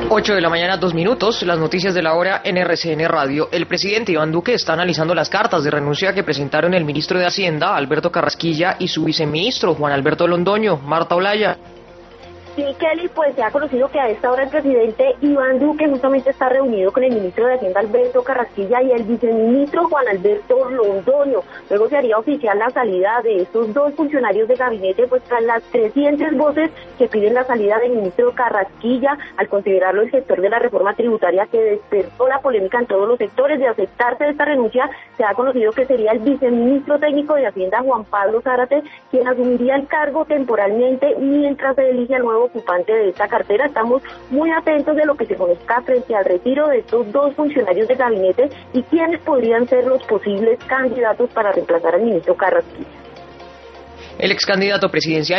8 de la mañana, 2 minutos, las noticias de la hora en RCN Radio. El presidente Iván Duque está analizando las cartas de renuncia que presentaron el ministro de Hacienda, Alberto Carrasquilla, y su viceministro, Juan Alberto Londoño. Marta Olaya. Sí, Kelly, pues se ha conocido que a esta hora el presidente Iván Duque justamente está reunido con el ministro de Hacienda Alberto Carrasquilla y el viceministro Juan Alberto Londoño. Luego se haría oficial la salida de estos dos funcionarios de gabinete, pues tras las 300 voces que piden la salida del ministro Carrasquilla, al considerarlo el sector de la reforma tributaria que despertó la polémica en todos los sectores. De aceptarse esta renuncia, se ha conocido que sería el viceministro técnico de Hacienda, Juan Pablo Zárate, quien asumiría el cargo temporalmente mientras se elige al nuevo ocupante de esta cartera. Estamos muy atentos de lo que se conozca frente al retiro de estos dos funcionarios de gabinete y quiénes podrían ser los posibles candidatos para reemplazar al ministro Carrasquilla. El ex candidato presidencial